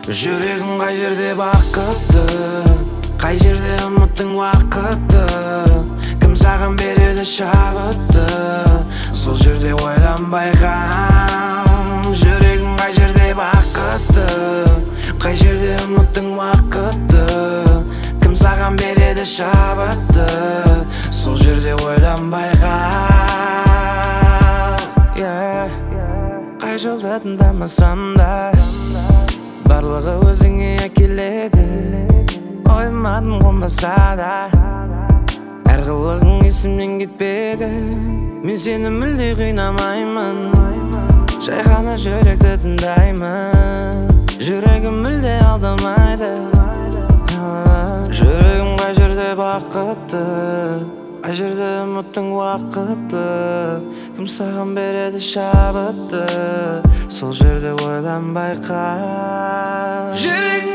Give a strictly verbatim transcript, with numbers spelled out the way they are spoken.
Жүрегім қай жерде бақытты, қай жерде ұмыттың уақытты. Кім саған береді шабытты, сол жерде ойланбай қам. Жүрегім қай жерде бақытты, қай жерде ұмыттың уақытты. Кім саған береді шабытты, сол жерде ойланбай қам. Қай жолды тыңдамасам да барлығы өзіңе әкеледі. Ойымадым қонбаса да әр қылығың есімнен кетпеді. Мен сені мүлде қинамаймын, жай ғана жүректі тыңдаймын. Жүрегім мүлде алдамайды. Жүрегім қай жерде бақытты, қай жерде үміттің уақыты. Кім саған береді шабытты, сол жерде ойланбай қал. Жүрегім